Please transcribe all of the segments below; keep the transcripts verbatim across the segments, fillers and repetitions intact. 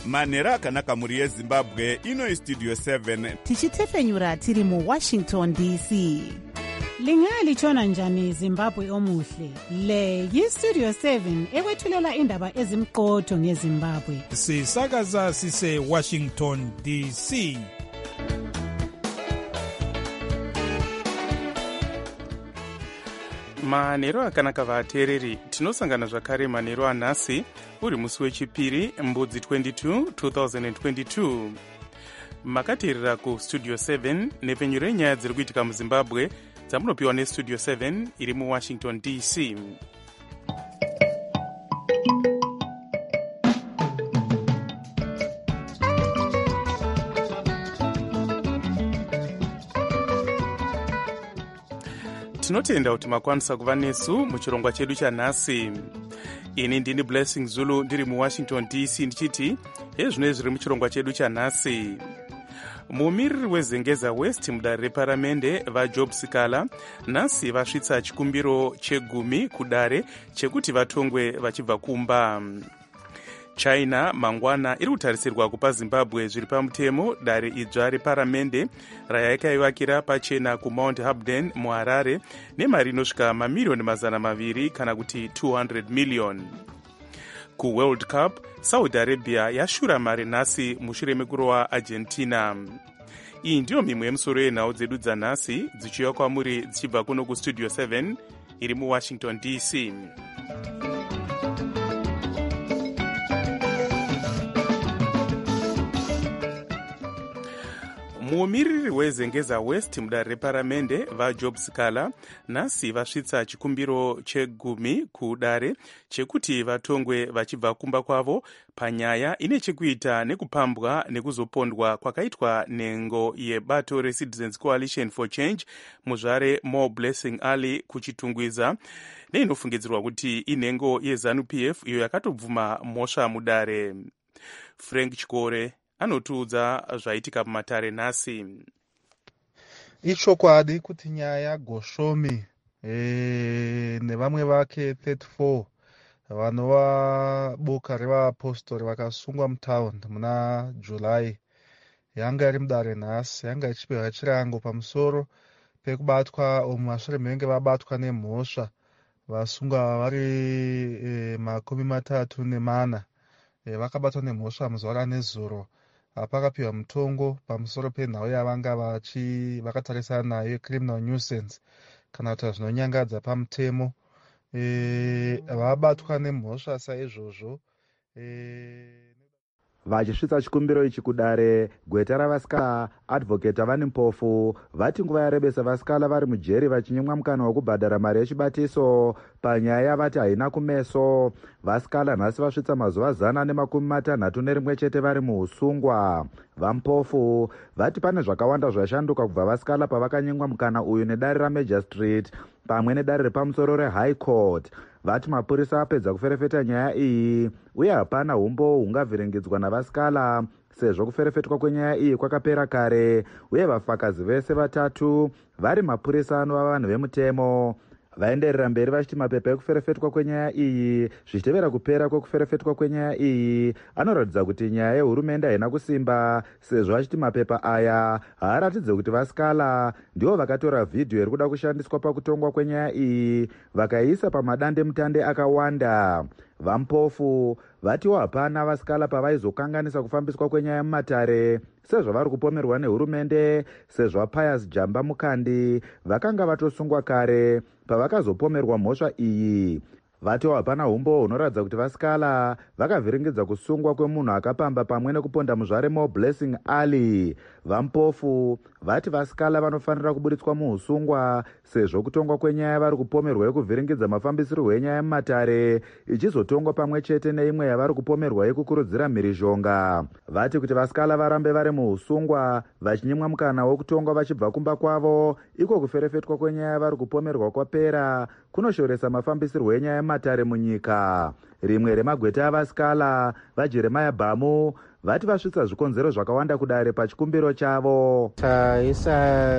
manhero akanaka mhuri yezimbabwe. Ino Studio seven tichitefenyura tiri muwashington D C. Lingalitshona njani Zimbabwe omuhle? Le yiStudio seven ekwethulela indaba ezimqotho ngeZimbabwe. Sisakaza sise Washington D C. manhero akanaka vateereri, tinosangana zvakare manhero anhasi uri musi wechipiri mbudzi twenty-two twenty twenty-two. Makateerera kuStudio seven nepfenyuro yenyaya dziri kuitika muZimbabwe dzamunopiwa neStudio seven iri muWashington D C. Tinotenda kuti makwanisa kuva nesu muchirongwa chedu chanhasi. Ini ndini Blessing Zulu ndiri muWashington D C ndichiti hezvino zviri muchirongwa chedu chanhasi. Mumiriri wezengeza West mudare reparamende vaJob Sikala nhasi vasvitsa chikumbiro chegumi kudare chekuti vatongwe vachibva kumba. China mangwana iri kutarisirwa kupa Zimbabwe zviri pamutemo dare idzva reparamende rayakaivakira pachena kuMount Habden muHarare nemari inosvika mamirioni mazana maviri kana kuti two hundred million. KuWorld Cup, Saudi Arabia yashura mari nhasi mushure mekurova Argentina. Iyi ndiyo mimwe yemusoro yenhau dzedu dzanhasi dzichiuya kwamuri dzichibva kuno kuStudio seven iri muWashington D C. Mumiriri wezengeza West mudare reparamende vaJob Sikala nhasi vasvitsa chikumbiro chegumi kudare chekuti vatongwe vachibva kumba kwavo panyaya ine chekuita nekupambwa nekuzopondwa kwakaitwa nhengo yebato reCitizens Coalition for Change muzvare Mo Blessing Ali kuchitungwiza neinofungidzirwa kuti inhengo yeZANU-P F iyo yakatobvuma mhosva mudare. Frank Chikore anotiudza zvaitika pamatare nhasi. Ichokwadi kuti nyaya Goshomi e, nevamwe vake thirty-four vanova boka revaapostoli vakasungwa mutaundi muna July yanga iri mudare nhasi, yanga ichipiwa chirango pamusoro pekubatwa mumashure menge vabatwa nemhosva vasungwa vari e, makumi matatu nemana e, vakabatwa nemhosva muzuva ranezuro. Pakapiwa mutongo pamusoro penhau yavanga vachi vakatarisana nayo criminal nuisance kana kuti zvinonyangadza pamutemo. E, vabatwa nemhosva saizvozvo e, vachisvitsa chikumbiro ichi kudare gweta ravasikala advocate vani mpofu vati nguva yarebesa vasikala vari mujeri vachinyimwa mukana wekubhadhara mari yechibatiso panyaya yavati haina kumeso. Vasikala nhasi vasvitsa mazuva zana nemakumi matanhatu nerimwe chete vari muusungwa. Vampofu vati pane zvakawanda zvashanduka kubva vasikala pavakanyimwa mukana uyu nedare raMajor Street pamwe nedare repamusoro reHigh Court. Vati mapurisa apedza kuferefeta nyaya iyi uye hapana umbo hungavhiringidzwa navasikala sezvo kuferefetwa kwenyaya iyi kwakapera kare uye vafakazi vese vatatu vari mapurisa anova vanhu vemutemo. Vaenderera mberi vachiti mapepa ekuferefetwa kwenyaya iyi zvichitevera kupera kwekuferefetwa kwenyaya iyi anoratidza kuti nyaya yehurumende haina kusimba sezvo achiti mapepa aya haaratidze kuti vasikala ndivo vakatora vhidhiyo iri kuda kushandiswa pakutongwa kwenyaya iyi vakaiisa pamadande mutande akawanda. Vampofu vatiwo hapana vasikala pavaizokanganisa kufambiswa kwenyaya mumatare sezvo vari kupomerwa nehurumende sezvo Pius Jamba Mukandi vakanga vatosungwa kare pavakazopomerwa mhosva iyi. Vatiwo hapana umbo hunoratidza kuti vasikala vakavhiringidza kusungwa kwemunhu akapamba pamwe nekuponda muzvare Mo Blessing Ali. Vampofu vati vasikala vanofanira kuburitswa muusungwa sezvo kutongwa kwenyaya vari kupomerwa yekuvhiringidza mafambisirwo enyaya mumatare ichizotongwa pamwe chete neimwe yavari kupomerwa yekukurudzira mhirizhonga. Vati kuti vasikala varambe vari muusungwa vachinyimwa mukana wekutongwa vachibva kumba kwavo iko kuferefetwa kwenyaya vari kupomerwa kwapera kunoshoresa mafambisirwo enyaya mumatare munyika. Rimwe remagweta avasikala vaJeremiah Bhamu vati vasvitsa zvikonzero zvakawanda kudare pachikumbiro chavo. Taisa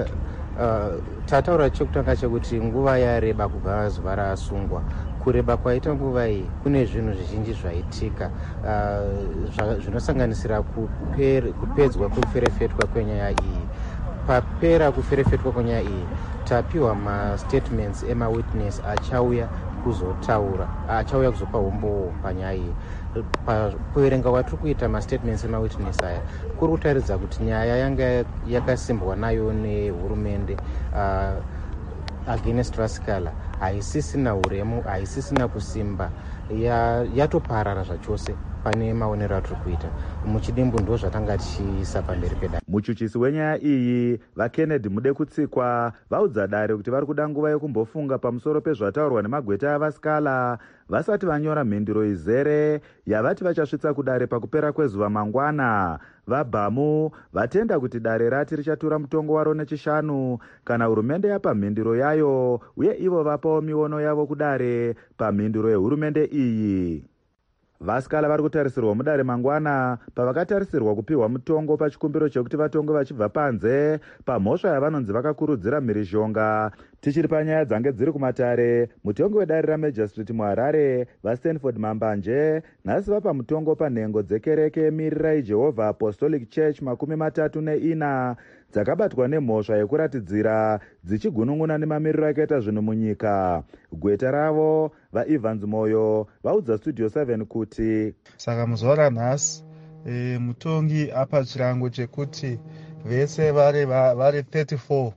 uh, tataura chekutanga chekuti nguva yareba kubva zuva raasungwa. Kureba kwaita nguva iyi kune zvinhu zvizhinji zvaitika uh, zvinosanganisira kuper, kupedzwa kuferefetwa kwenyaya iyi. Papera kuferefetwa kwenyaya iyi tapiwa mastatements emawitness achauya kuzotaura achauya kuzopa umbowo panyaya iyi. Kuverenga kwatiri kuita mastatements emawitness aya kuri kutaridza kuti nyaya yanga yakasimbwa nayo nehurumende uh, against Vaskala haisisina uremu, haisisina kusimba, yatoparara zvachose pane maonero atiri kuita. Muchidimbu ndo zvatanga tichiisa pamberi pedare. Muchuchisi wenyaya iyi vaKennedy Mudekutsikwa vaudza dare kuti vari kuda nguva yekumbofunga pamusoro pezvataurwa nemagweta avaskala vasati vanyora mhinduro izere yavati vachasvitsa kudare pakupera kwezuva mangwana. Vabhamu vatenda kuti dare rati richatura mutongo waro nechishanu kana hurumende yapa mhinduro yayo, uye ivo vapawo miono yavo kudare pamhinduro yehurumende iyi. Vaskala vari kutarisirwa mudare mangwana pavakatarisirwa kupiwa mutongo pachikumbiro chekuti vatonge vachibva panze pamhosva yavanonzi vakakurudzira mhirizhonga. Tichiri panyaya dzange dziri kumatare, mutongi wedare raMajor Street muHarare vaStanford Mambanje nhasi vapa mutongo panhengo dzekereke yemirira yeJehovah Apostolic Church makumi matatu neina dzakabatwa nemhosva yekuratidzira dzichigunun'una nemamiriro akaita zvinhu munyika. Gweta ravo vaEvans Moyo vaudza Studio seven kuti saka muzuva ranhasi e, mutongi apa chirango chekuti vese vari vari thirty-four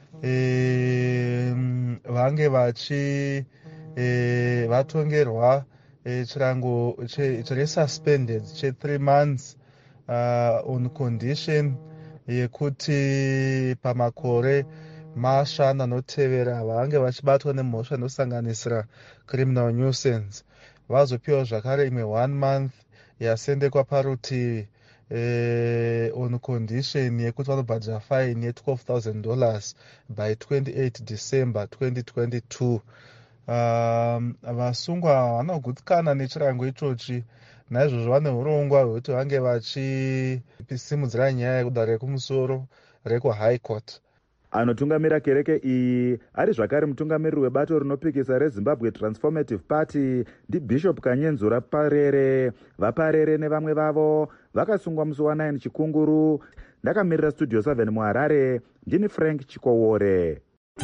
e, vange vachi e, vatongerwa e, chirango chiri suspended che three months uh, on condition yekuti pamakore mashanu anotevera vange vachibatwa nemhosva inosanganisira criminal nuisance vazopiwa zvakare imwe one month yasendekwa parutivi eh, on condition yekuti vanobhadhira fine ye twelve thousand dollars by twenty-eighth December twenty twenty-two. Um, vasungwa vanogutsikana nechirango ichochi, naizvozvo vane urongwa hwekuti vange vachisimudzira nyaya yekudare rekumusoro rekuhigh court. Anotungamira kereke iyi ari zvakare mutungamiriri webato rinopikisa reZimbabwe Transformative Party ndiBishop Kanyenzura Parere. Vaparere nevamwe vavo vakasungwa musi wa nine Chikunguru. Ndakamirira Studio seven muHarare, ndini Frank Chikowore.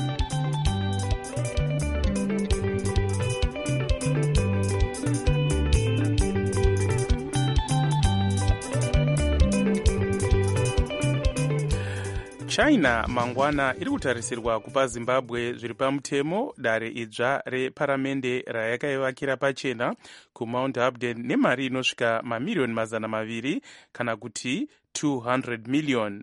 China mangwana iri kutarisirwa kupa Zimbabwe zviri pamutemo dare idzva reparamende rayakaivakira pachena kuMount Upton nemari inosvika mamiriyoni mazana maviri kana kuti two hundred million.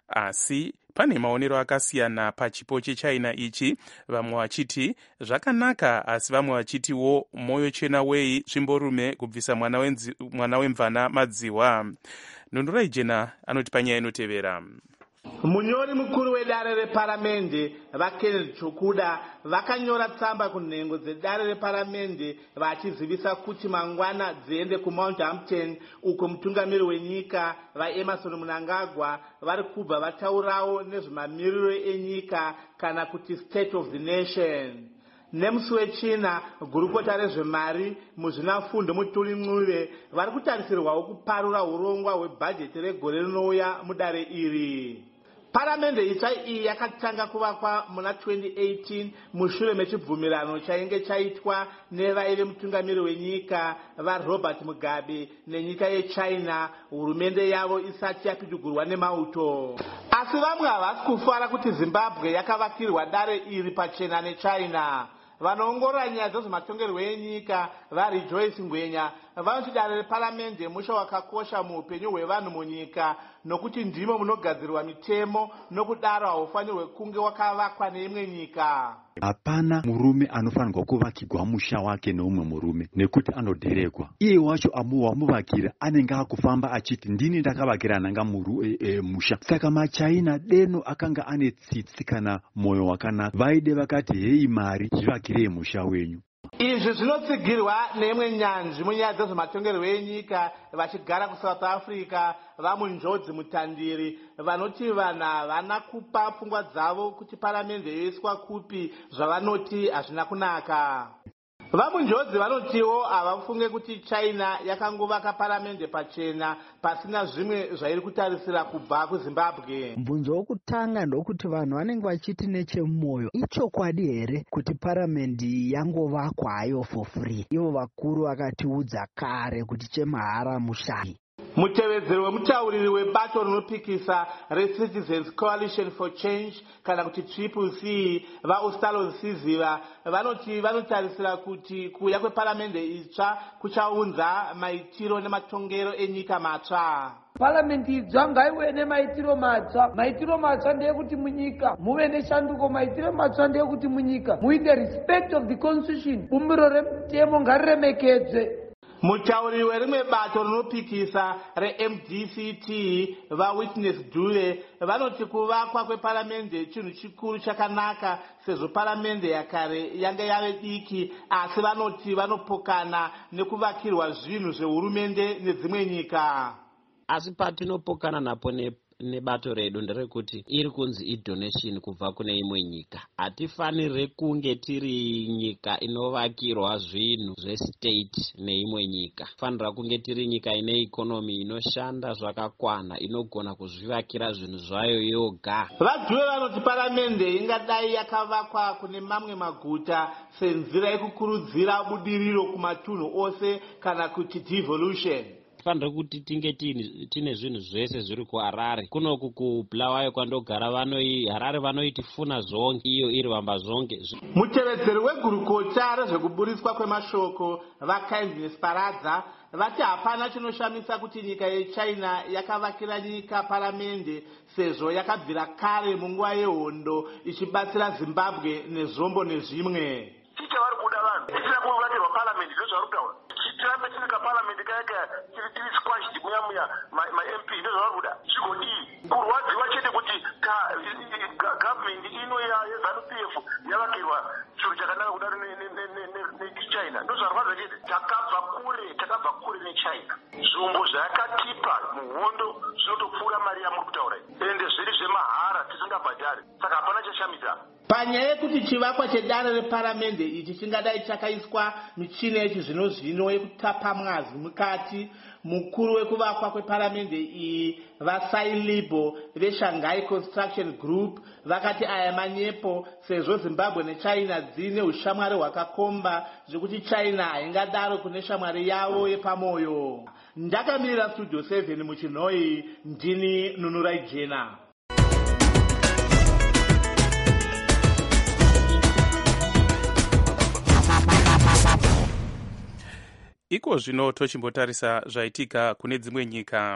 Asi pane maonero akasiyana pachipo cheChina ichi, vamwe vachiti zvakanaka asi vamwe vachitiwo moyo chena wei zvimborume kubvisa mwana, wenzi, mwana wemvana madziwa. Nondorai Jena anoti panyaya inotevera. Munyori mukuru wedare reparamende vaKennedy Chokuda vakanyora tsamba kunhengo dzedare reparamende vachizivisa kuti mangwana dziende kuMount Upton uko mutungamiri wenyika vaEmerson Mnangagwa vari kubva vataurawo nezvemamiriro enyika kana kuti state of the nation. Nemusi wechina gurukota rezvemari muzvinafundo Mutuli Mncube vari kutarisirwawo kuparura urongwa hwebhajeti regore rinouya mudare iri. Paramende itsva iyi yakatanga kuvakwa muna twenty eighteen mushure mechibvumirano chainge chaitwa nevaive mutungamiri wenyika vaRobert Mugabe nenyika yeChina hurumende yavo isati yapidugurwa nemauto. Asi vamwe havasi kufara kuti Zimbabwe yakavakirwa dare iri pachena neChina. Vanoongorora nyaya dzezvematongerwo enyika vaRejoice Ngwenya vanoti dare reparamende musha wakakosha muupenyu hwevanhu munyika nokuti ndimo munogadzirwa mitemo nokudaro haufanirwe kunge wakavakwa neimwe nyika. Hapana murume anofanirwa kuvakirwa musha wake neumwe murume nekuti anodherekwa. Iye wacho wamuvakira anenge akufamba achiti ndini ndakavakira nanga muru e, e, musha. Saka maChina deno akanga ane tsitsi kana moyo wakanaka. Vaide vakati hei mari zvivakirei musha wenyu. izvi zvinotsigirwa neimwe nyanzvi munyaya dzezvematongerwo enyika vachigara kusouth africa vamunjodzi mutandiri vanoti vanhu havana kupa pfungwa dzavo kuti paramende yoiswa kupi zvavanoti hazvina kunaka. Vamunjodzi vanotiwo havafunge kuti China yakangovaka paramende pachena pasina zvimwe zvairi kutarisira kubva kuZimbabwe. Mubvunzo wokutanga ndokuti vanhu vanenge vachiti nechemwoyo ichokwadi here kuti paramendi yangovakwa hayo for free. Ivo vakuru vakatiudza kare kuti chemahara mushayi. Mutevedzeri wemutauriri webato rinopikisa reCitizens Coalition for Change kana kuti Triple C vaUstalo Siziva vanoti vanotarisira kuti kuuya kweparamende itsva kuchaunza maitiro nematongero enyika matsva. Parliamenti idzva ngaive nemaitiro matsva. Maitiro matsva ndeyekuti munyika muve neshanduko. Maitiro matsva ndeyekuti munyika muite respect of the constitution. Bumbiro remutemo ngariremekedzwe. Mutauriri werimwe bato rinopikisa reM D C T vaWitness Dule vanoti kuvakwa kweparamende chinhu chikuru chakanaka sezvo paramende yakare yange yave diki, asi vanoti vanopokana nekuvakirwa zvinhu zvehurumende nedzimwe nyika. Asi patinopokana napo ne nebato redu nderekuti iri kunzi idonation kubva kune imwe nyika. Hatifanire kunge tiri nyika inovakirwa zvinhu zvestate neimwe nyika. Fanira kunge tiri nyika ine ikonomi inoshanda zvakakwana, inogona kuzvivakira zvinhu zvayo yoga. Vadhuwe vanoti paramende ingadai yakavakwa kune mamwe maguta senzira yekukurudzira budiriro kumatunhu ose kana kuti devolution. Fanira kuti tinge tine zvinhu zvese zviri kuHarare. Kunoku kuBulawayo kwandogara vanoi Harare vanoiti funa zvonge, iyo iri vamba zvonge. Mutevedzeri wegurukota rezvekuburiswa kwemashoko vaKindness Paradza vati hapana chinoshamisa kuti nyika yeChina yakavakira nyika paramende sezvo yakabvira kare munguva yehondo ichibatsira Zimbabwe nezvombo nezvimwe. Tichavari kuda vanhu tisina kuvakirwa paramende ndozvarutaura. Tirambe tiri kaparamende kayaka tiri tiri squashed muya muya ma-M P ndozvavari kuda. Zvigodii kurwadziwa chete kuti government ino yeZANU-P F yavakirwa chiro chakanaka kudaro neChina. Ndozvarwadza chete. Takabva kure takabva kure neChina. Zvombo zvayakatipa muhondo zvinotopfuura mari yamuri kutaura ende zviri zvemahara tisingabhadhari. Saka hapana chashamisa. Panyaya yekuti chivakwa chedare reparamende ichi chingadai chakaiswa michina yechizvino zvino yekutapa mwazi mukati, mukuru wekuvakwa kweparamende iyi vaSailibo veShanghai Construction Group vakati aya manyepo sezvo Zimbabwe neChina dzine ushamwari hwakakomba zvekuti China haingadaro kune shamwari yavo yepamoyo. Ndakamirira Studio seven muChinoi, ndini Nunurai Jena. Iko zvino tochimbotarisa zvaitika kune dzimwe nyika.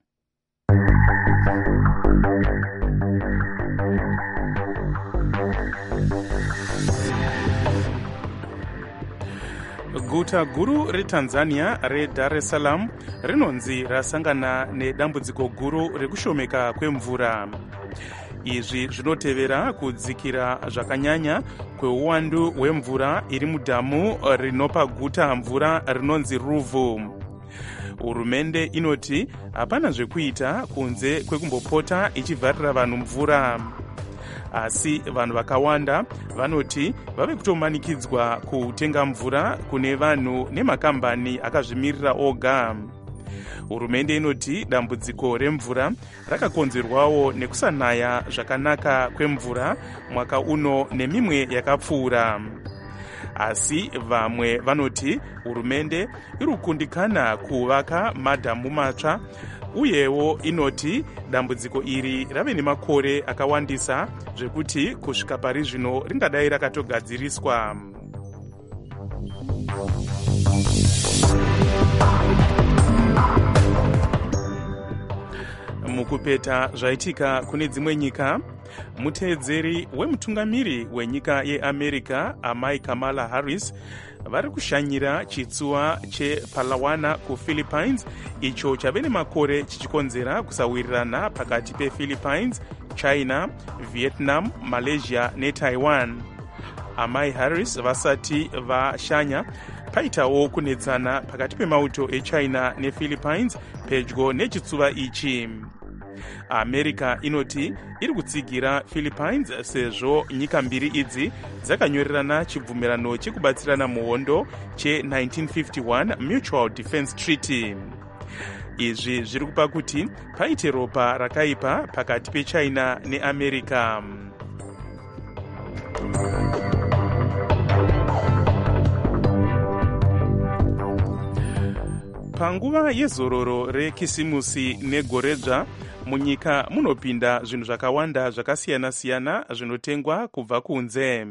Guta guru reTanzania reDar es Salaam rinonzi rasangana nedambudziko guru rekushomeka kwemvura. Izvi zvinotevera kudzikira zvakanyanya kweuwandu hwemvura iri mudhamu rinopa guta mvura rinonzi Ruvu. Hurumende inoti hapana zvekuita kunze kwekumbopota ichivharira vanhu mvura. Asi vanhu vakawanda vanoti vave kutomanikidzwa kutenga mvura kune vanhu nemakambani akazvimirira oga. Hurumende inoti dambudziko remvura rakakonzerwawo nekusanaya zvakanaka kwemvura mwaka uno nemimwe yakapfuura. Asi vamwe vanoti hurumende iri kukundikana kuvaka madhamu matsva, uyewo inoti dambudziko iri rave nemakore akawandisa zvekuti kusvika pari zvino ringadai rakatogadziriswa. Mukupeta zvaitika kune dzimwe nyika, muteedzeri wemutungamiri wenyika yeAmerica amai Kamala Harris vari kushanyira chitsuwa chePalawana kuPhilippines, icho chave nemakore chichikonzera kusawirirana pakati pePhilippines, China, Vietnam, Malaysia neTaiwan. amai Harris vasati vashanya, paitawo kunetsana pakati pemauto echina nephilippines pedyo nechitsuva ichi. America inoti iri kutsigira Philippines sezvo nyika mbiri idzi dzakanyorerana chibvumirano chekubatsirana muhondo che nineteen fifty-one Mutual Defense Treaty. Izvi zviri kupa kuti paite ropa rakaipa pakati pechina neAmerica. Panguva yezororo rekisimusi negoredzva, munyika munopinda zvinhu zvakawanda zvakasiyana-siyana zvinotengwa kubva kunze.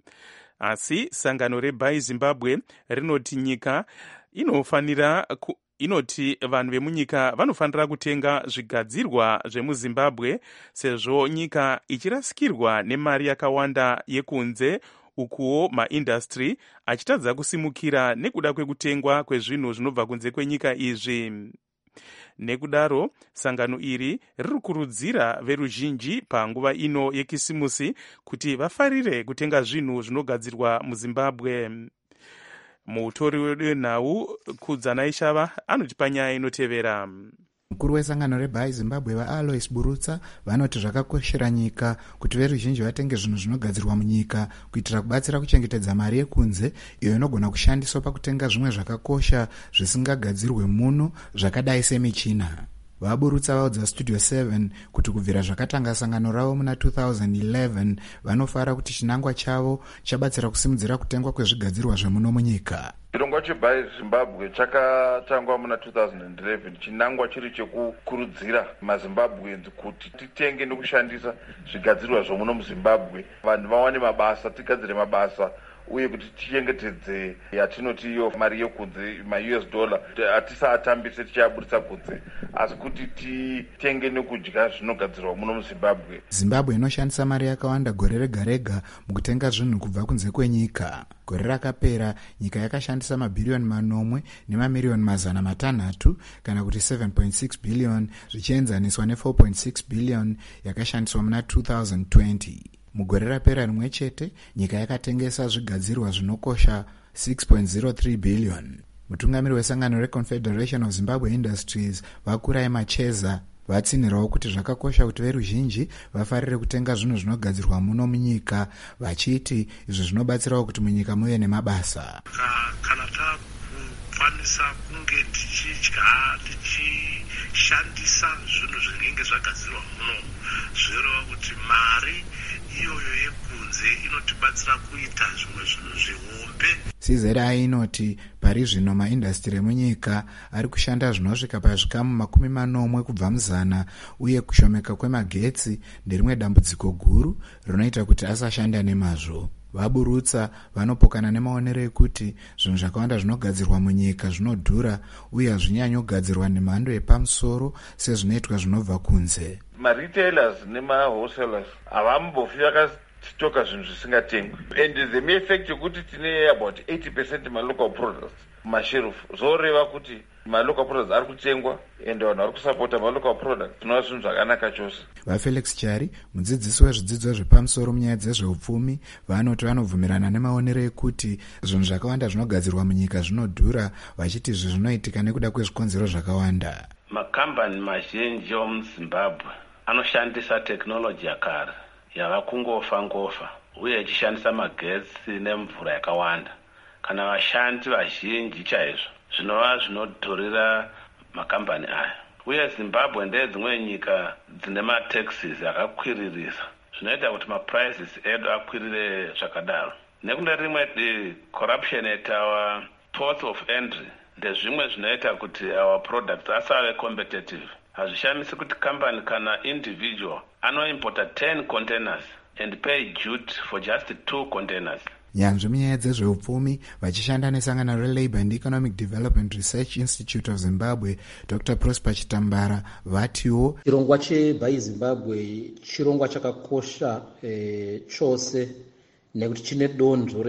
Asi sangano reBuy Zimbabwe rinoti nyika inofanira ku, inoti vanhu vemunyika vanofanira kutenga zvigadzirwa zvemuZimbabwe sezvo nyika ichirasikirwa nemari yakawanda yekunze, ukuwo maindastry achitadza kusimukira nekuda kwekutengwa kwezvinhu zvinobva kunze kwenyika izvi. Nekudaro sangano iri riri kurudzira veruzhinji panguva ino yekisimusi kuti vafarire kutenga zvinhu zvinogadzirwa muZimbabwe. Mutori wenhau Kudzanai Shava anotipa nyaya inotevera. Mukuru wesangano reBuy Zimbabwe vaAlois Burutsa vanoti zvakakoshera nyika kuti veruzhinji vatenge zvinhu zvinogadzirwa munyika kuitira kubatsira kuchengetedza mari yekunze iyo inogona kushandiswa pakutenga zvimwe zvakakosha zvisingagadzirwe muno zvakadai semichina. Vaburutsa vaudza Studio seven kuti kubvira zvakatanga sangano ravo muna two thousand eleven vanofara kuti chinangwa chavo chabatsira kusimudzira kutengwa kwezvigadzirwa zvemuno munyika. Chirongwa cheBuy Zimbabwe chakatangwa muna two thousand eleven, chinangwa chiri chekukurudzira maZimbabweans kuti titenge nekushandisa zvigadzirwa zvemuno muZimbabwe, vanhu vawane mabasa, tigadzire mabasa uye kuti tichengetedze yatinoti iyo mari yekunze ma-U S dollar hatisaatambise tichiabudisa kunze, asi kuti titenge nekudya zvinogadzirwa muno muZimbabwe. Zimbabwe inoshandisa mari yakawanda gore rega rega mukutenga zvinhu kubva kunze kwenyika. Gore rakapera nyika yakashandisa mabhiriyoni manomwe nemamiriyoni mazana matanhatu kana kuti seven point six billion zvichienzaniswa ne four point six billion yakashandiswa muna two thousand twenty. Mugore rapera rimwe chete nyika yakatengesa zvigadzirwa zvinokosha six point zero three billion. Mutungamiri wesangano reConfederation of Zimbabwe Industries Vakurai Macheza vatsinhirawo kuti zvakakosha kuti veruzhinji vafarire kutenga zvinhu zvinogadzirwa muno munyika, vachiti izvi zvinobatsirawo kuti munyika muve nemabasa. Kana takukwanisa kunge tichidya tichishandisa zvinhu zvinenge zvagadzirwa muno, zvinoreva kuti mari iyoyo yekunze inotibatsira kuita zvimwe zvinhu zvihombe. Sizera inoti pari zvino maindastri emunyika ari kushanda zvinosvika pazvikamu makumi manomwe kubva muzana, uye kushomeka kwemagetsi nderimwe dambudziko guru rinoita kuti asashanda nemazvo. Vaburutsa vanopokana nemaonero ekuti zvinhu zvakawanda zvinogadzirwa munyika zvinodhura uye hazvinyanyogadzirwa nemhando yepamusoro sezvinoitwa zvinobva kunze. Ma-retailers nema-wholesalers havambofi vakatoka zvinhu zvisingatengwi, and the mere fact yekuti tine about eighty percent ma-local products masherufu zoreva kuti ma-local products ari kutengwa and vanhu vari kusapota ma-local products, zvinova zvinhu zvakanaka chose. VaFelix Chari, mudzidzisi wezvidzidzo zvepamusoro munyaya dzezveupfumi, vanoti vanobvumirana nemaonero ekuti zvinhu zvakawanda zvinogadzirwa munyika zvinodhura, vachiti izvi zvinoitika nekuda kwezvikonzero zvakawanda. Makambani mazhinji omuZimbabwe anoshandisa teknoloji yakare yava kungofa ngofa uye ichishandisa magetsi nemvura yakawanda. Kana vashandi vazhinji chaizvo zvinova zvinodhurira makambani aya, uye Zimbabwe ndedzimwe nyika dzine mataxes akakwiririsa zvinoita kuti maprices edu akwirire zvakadaro. Nekune rimwe di corruption at our ports of entry ndezvimwe zvinoita kuti our products asave competitive. Hazvishamisi kuti company kana individual anoimporta ten containers and pay duty for just two containers. Nyanzvi munyaya dzezveupfumi vachishanda nesangano reLabour and Economic Development Research Institute of Zimbabwe, Doctor Prosper Chitambara vatiwo chirongwa cheBuy Zimbabwe chirongwa chakakosha e, chose nekuti chine donzvo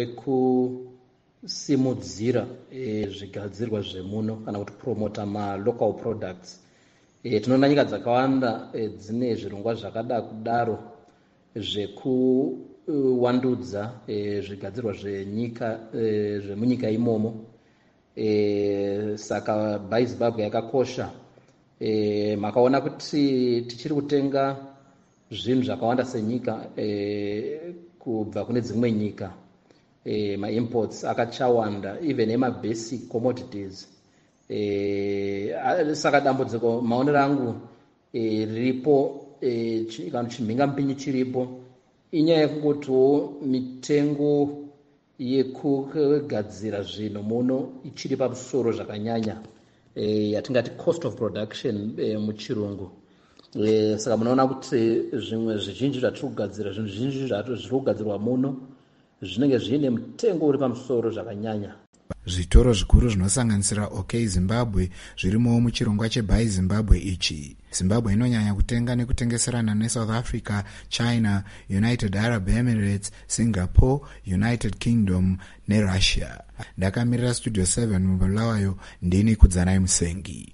rekusimudzira e, zvigadzirwa zvemuno kana kuti promota ma-local products. E, tinoona nyika dzakawanda e, dzine zvirongwa zvakada kudaro zveku kuvandudza e, zvigadzirwa zvenyika e, zvemunyika imomo. E, saka Buy Zimbabwe yakakosha. E, makaona kuti tichiri kutenga zvinhu zvakawanda senyika e, kubva kune dzimwe nyika. E, ma-imports akachawanda even ema-basic commodities. E, saka dambudziko maonero angu e, riripo e, kana chimhingamupinyi chiripo inyaya yekungotiwo mitengo yekugadzira zvinhu muno ichiri pamusoro zvakanyanya e, yatingati cost of production e, muchirungu. E, saka munoona kuti zvimwe zvizhinji zvatiri kugadzira zvinhu zvizhinji zviri kugadzirwa muno zvinenge zviine mutengo uri pamusoro zvakanyanya. Zvitoro zvikuru zvinosanganisira OK Zimbabwe zvirimowo muchirongwa cheBuy Zimbabwe ichi. Zimbabwe inonyanya kutenga nekutengeserana neSouth Africa, China, United Arab Emirates, Singapore, United Kingdom neRussia. Ndakamirira Studio seven mubulawayo, ndini Kudzanai Musengi.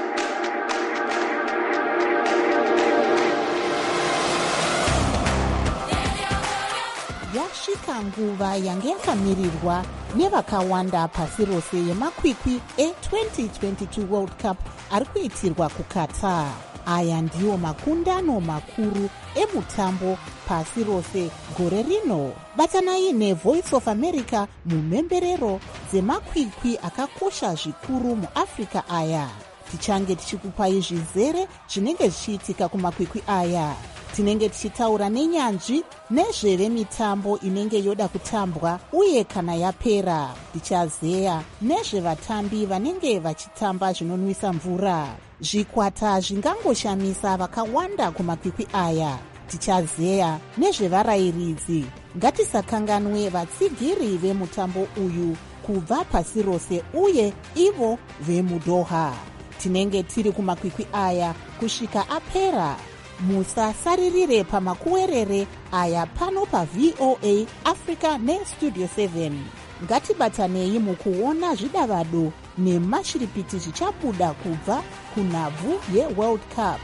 Yasvika nguva yange yakamirirwa nevakawanda pasi rose yemakwikwi e-twenty twenty-two World Cup ari kuitirwa kuQatar. Aya ndiwo makundano makuru emutambo pasi rose gore rino. Batanai neVoice of America mumhemberero dzemakwikwi akakosha zvikuru muAfrica aya. Tichange tichikupai zvizere zvinenge zvichiitika kumakwikwi aya. Tinenge tichitaura nenyanzvi nezvevemitambo inenge yoda kutambwa uye kana yapera. Tichazeya nezvevatambi vanenge vachitamba zvinonwisa mvura. Zvikwata zvingangoshamisa vakawanda kumakwikwi aya. Tichazeya nezvevarayiridzi. Ngatisakanganwe vatsigiri vemutambo uyu kubva pasi rose uye ivo vemuDoha. Tinenge tiri kumakwikwi aya kusvika apera. Musasaririre pamakuwerere aya pano paV O A Africa neStudio seven. Ngatibatanei mukuona zvidavado nemashiripiti zvichabuda kubva kunhabvu yeWorld Cup.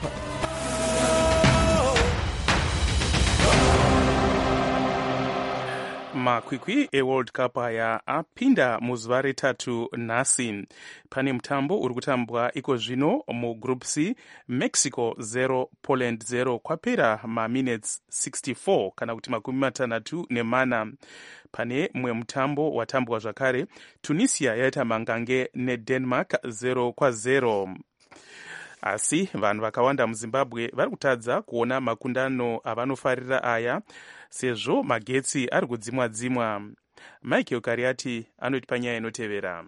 Makwikwi eWorld Cup aya apinda muzuva retatu nhasi. Pane mutambo uri kutambwa iko zvino mugroup C. Mexico zero Poland zero kwapera maminutes sixty-four kana kuti makumi matanhatu nemana. Pane mwe mutambo watambwa zvakare, Tunisia yaita mangange neDenmark zero kwa zero. Asi vanhu vakawanda muZimbabwe vari kutadza kuona makundano avanofarira aya sezvo magetsi ari kudzimwa dzimwa. Michael Kariati anoti panyaya inotevera.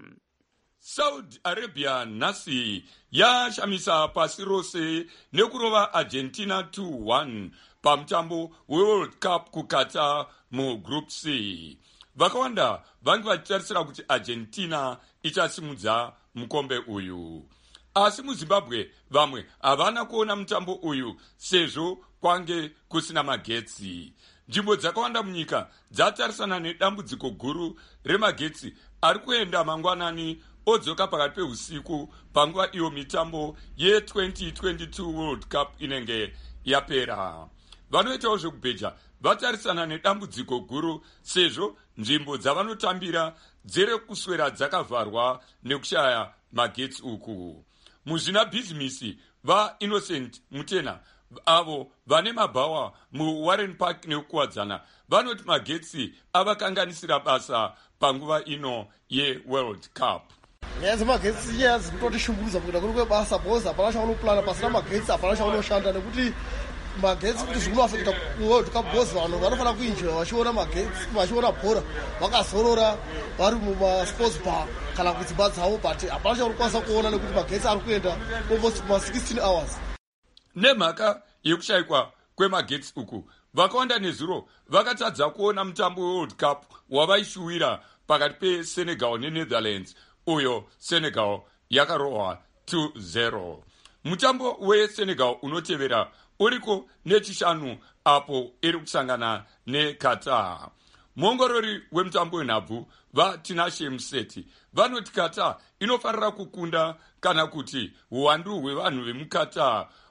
Saudi Arabia nhasi yashamisa pasi rose nekurova Argentina two one pamutambo weWorld Cup kuKatar mugroup C. Vakawanda vange vachitarisira kuti Argentina ichasimudza mukombe uyu. Asi muZimbabwe vamwe havana kuona mutambo uyu sezvo kwange kusina magetsi. Nzvimbo dzakawanda munyika dzatarisana nedambudziko guru remagetsi ari kuenda mangwanani odzoka pakati peusiku panguva iyo mitambo ye-twenty twenty-two World Cup inenge yapera. Vanoitawo zvekubheja vatarisana nedambudziko guru sezvo nzvimbo dzavanotambira dzere kuswera dzakavharwa nekushaya magetsi uku. Muzvina bhizimisi vaInnocent Mutena avo vane mabhawa muWarren Park nekukuwadzana vanoti magetsi avakanganisira basa panguva ino yeWorld Cup. Nyaya dzemagetsi nyaya dzirikutotishungurudza kuita kuri kwebasa bhoza hapana chaunopulana pasina magetsi hapana chaunoshanda nekuti magetsi kuti zvinoafekta World Cup bhoza vanhu vanofanira kuinjira vachiona magetsi vachiona bhora vakazorora vari mumasports bar kana kudzimba dzavo but hapana chaunokwanisa kuona nekuti magetsi ari kuenda almost ma-sixteen hours. Nemhaka yekushayikwa kwemagetsi uku vakawanda nezuro vakatadza kuona mutambo weWorld Cup wavaishuwira pakati peSenegal neNetherlands uyo Senegal yakarohwa two zero. Mutambo weSenegal unotevera uriko nechishanu apo iri kusangana neQatar. Muongorori wemutambo wenhabvu vaTinashe Museti vanoti Qatar inofanira kukunda kana kuti uwandu hwevanhu vemuQatar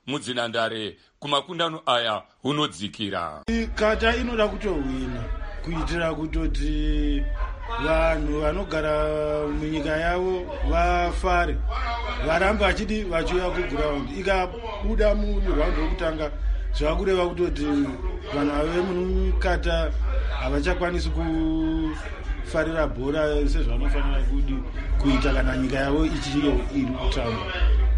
mudzinhandare kumakundano aya hunodzikira. Kata inoda kutohwina kuitira kutoti vanhu vanogara munyika yavo vafare, varambe vachidi vachiuya kuground. Ikabuda muraundi rwekutanga zvava kureva kutoti vanhu vave mukata havachakwanisi kufarira bhora sezvanofanira kudi kuita kana nyika yavo ichinge iri kutamba.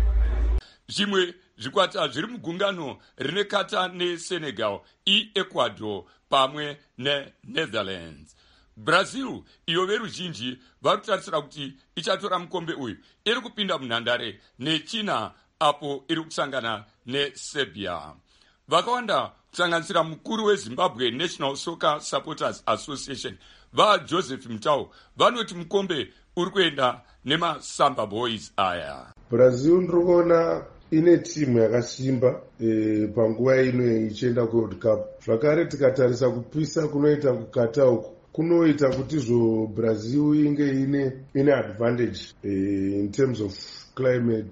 Zvimwe zvikwata zviri mugungano rine kata neSenegal, eEcuador pamwe neNetherlands. Brazil iyo veruzhinji vari kutarisira kuti ichatora mukombe uyu iri kupinda munhandare nechina apo iri kusangana neSerbia. Vakawanda kusanganisira mukuru weZimbabwe National Soccer Supporters Association vaJoseph Mutau vanoti mukombe uri kuenda nemasamba boys aya. Brazil ndikuona ine timu yakasimba e, panguva ino ichienda kuWorld Cup. Zvakare tikatarisa kupisa kunoita kukata uku kunoita kuti zvo Brazil inge ine ine advantage e, in terms of climate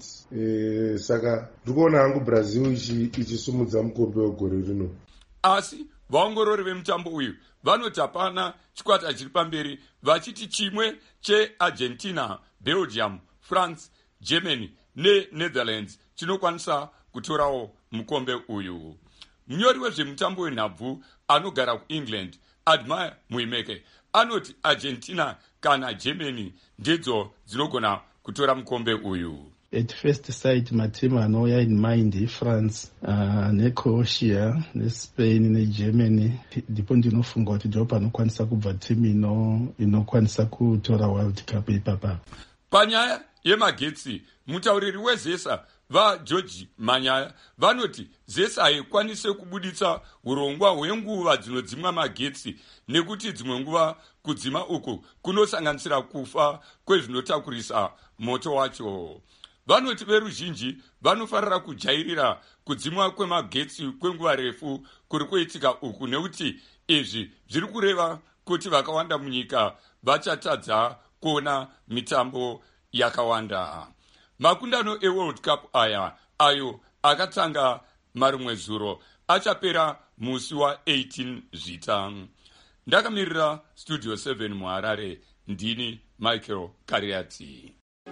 e, saka ndikuona hangu Brazil ichisumudza mukombe wegore rino. Asi vaongorori vemutambo uyu vanoti hapana chikwata chiri pamberi, vachiti chimwe cheArgentina, Belgium, France, Germany neNetherlands chinokwanisa kutorawo mukombe uyu. Munyori wezvemutambo wenhabvu anogara kuEngland, Admire Muimeke, anoti Argentina kana Germany ndidzo dzinogona kutora mukombe uyu. At first sight matimu anouya in mind iFrance, uh, neCroatia, neSpain, neGermany. Ndipo ndinofunga kuti ndipo panokwanisa kubva timu ino inokwanisa kutora World Cup ipapa. Panyaya yemagetsi, mutauriri wezesa vaGeorge Manyaya vanoti zesa haikwanise kubuditsa urongwa hwenguva dzinodzimwa magetsi, nekuti dzimwe nguva kudzima uku kunosanganisira kufa kwezvinotakurisa moto wacho. Vanoti veruzhinji vanofarira kujairira kudzimwa kwemagetsi kwenguva refu kuri kuitika uku, nekuti izvi zviri kureva kuti vakawanda munyika vachatadza kuona mitambo yakawanda. Makundano eWorld Cup aya ayo akatanga marimwe zuro achapera musi wa18 Zvita. Ndakamirira Studio seven muHarare, ndini Michael Kariati.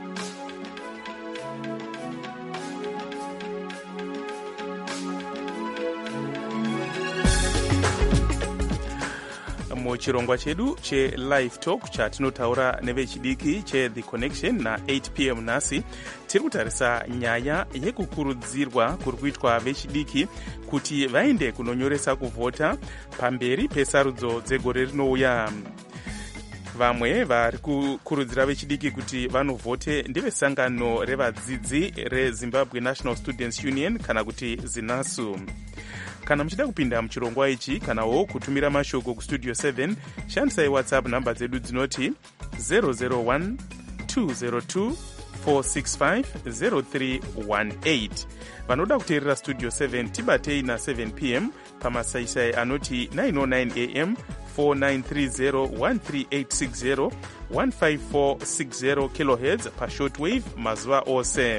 muchirongwa chedu chelive talk chatinotaura nevechidiki cheThe Connection na8 p m nhasi tiri kutarisa nyaya yekukurudzirwa kuri kuitwa vechidiki kuti vaende kunonyoresa kuvhota pamberi pesarudzo dzegore rinouya. Vamwe vari kukurudzira vechidiki kuti vanovhote ndevesangano revadzidzi reZimbabwe National Students Union kana kuti ZINASU. Kana muchida kupinda muchirongwa ichi kanawo kutumira mashoko kustudio seven, shandisai WhatsApp namba dzedu dzinoti zero zero one two zero two four six five zero three one eight. Vanoda kuteerera Studio seven tibatei na seven p m pamasaisai anoti nine oh nine a m four nine three zero one three eight six zero one five four six zero kilohertz pashortwave mazuva ose.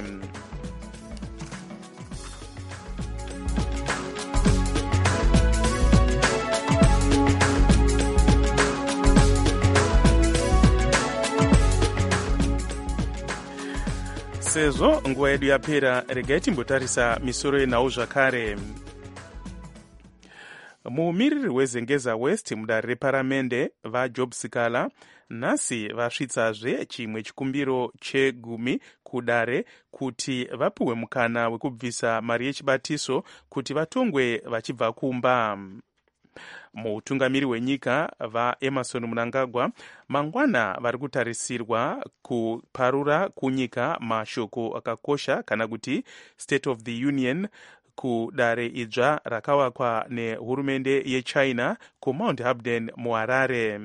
Sezvo nguva yedu yapera, regai timbotarisa misoro yenhau zvakare. Muumiriri weZengeza West mudare reparamende vaJob Sikala nhasi vasvitsazve chimwe chikumbiro chegumi kudare kuti vapiwe mukana wekubvisa mari yechibatiso kuti vatongwe vachibva kumba. Mutungamiri wenyika vaEmerson Mnangagwa mangwana vari kutarisirwa kuparura kunyika mashoko akakosha kana kuti State of the Union kudare idzva rakawakwa nehurumende yeChina kuMount Hamden muHarare.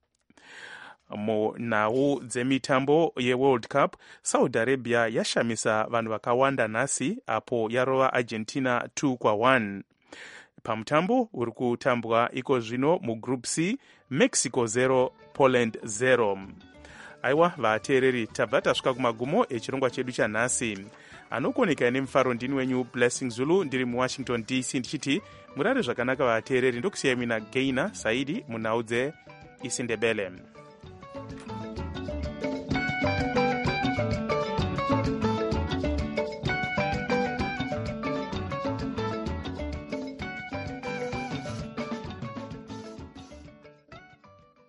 Munhau dzemitambo yeWorld Cup, Saudi Arabia yashamisa vanhu vakawanda nhasi apo yarova Argentina two kwa one. Pamutambo uri kutambwa iko zvino mugroup C, Mexico zero Poland zero. aiwa vateereri tabva tasvika kumagumo echirongwa chedu chanhasi. Anokoneka nemufaro ndini wenyu Blessing Zulu ndiri muwashington D C ndichiti murare zvakanaka vateereri, ndokusiyai mina Gaina Saidi munhau dzeIsindebele.